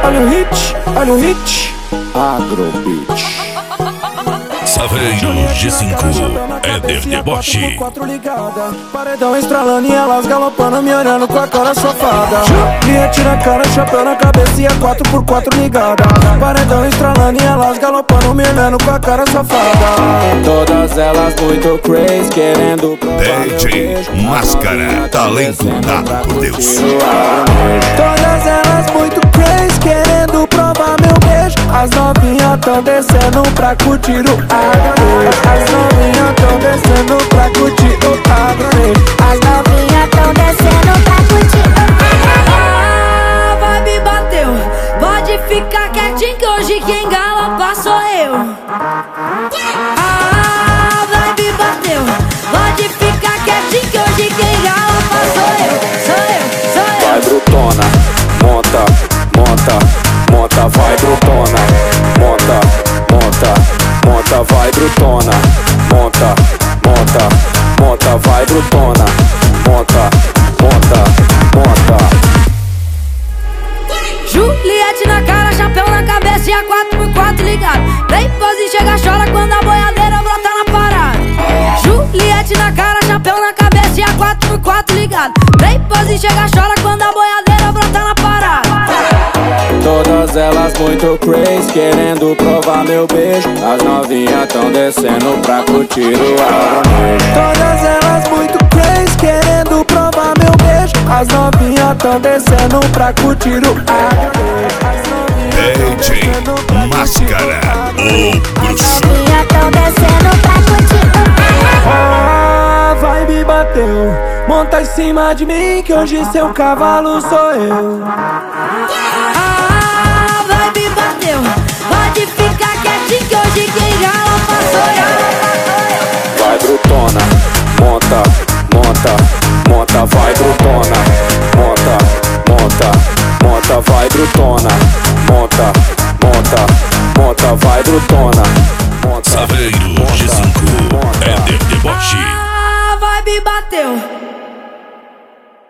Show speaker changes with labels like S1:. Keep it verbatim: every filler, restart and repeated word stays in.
S1: olha o hit, olha o hit. Agrobeat.
S2: Saveiro G cinco, Éder Deboche.
S1: Paredão estralando e elas galopando, me olhando com a cara safada. Juliette na cara, chapéu na cabeça e a quatro por quatro ligada. Paredão estralando e elas galopando, me olhando com a cara safada. Todas elas muito crazy, querendo provar
S2: D J Máscara, talento dado por Deus.
S1: Todas elas muito crazy, querendo provar meu beijo. As novinhas tão descendo pra curtir o agronejo. As novinhas tão descendo pra curtir o agronejo.
S3: As novinhas tão descendo pra curtir o agronejo.
S4: Ah, vai me bateu. Pode ficar quietinho que hoje quem galopa sou eu. Ah, vai me bateu. Pode ficar quietinho que hoje quem galopa sou eu. Sou eu, sou eu.
S1: Vai brutona, monta, monta. Monta, vai brutona, monta, monta, monta, vai brutona, monta, monta, monta, vai brutona, monta, monta, monta.
S4: Juliette na cara, chapéu na cabeça e a quatro por quatro ligado. Vem pose, chega, chora quando a boiadeira brota na parada. Juliette na cara, chapéu na cabeça e a quatro por quatro ligado. Vem pose, chega, chora quando a boiadeira brota na parada.
S1: Todas elas muito crazy, querendo provar meu beijo. As novinhas tão descendo pra curtir o agronejo. Todas elas muito crazy, querendo provar meu beijo. As novinhas tão descendo pra curtir o agronejo.
S2: D J Máscara, o bruxo.
S3: As novinhas tão descendo pra curtir o agronejo.
S1: Ah, vai me bateu. Monta em cima de mim que hoje seu cavalo sou eu.
S4: Pode ficar quietinho que hoje quem galopa sou eu.
S1: Vai brutona, monta, monta, monta, vai brutona, monta, monta, monta, vai brutona, monta, monta, monta, vai brutona, monta.
S2: Saveiro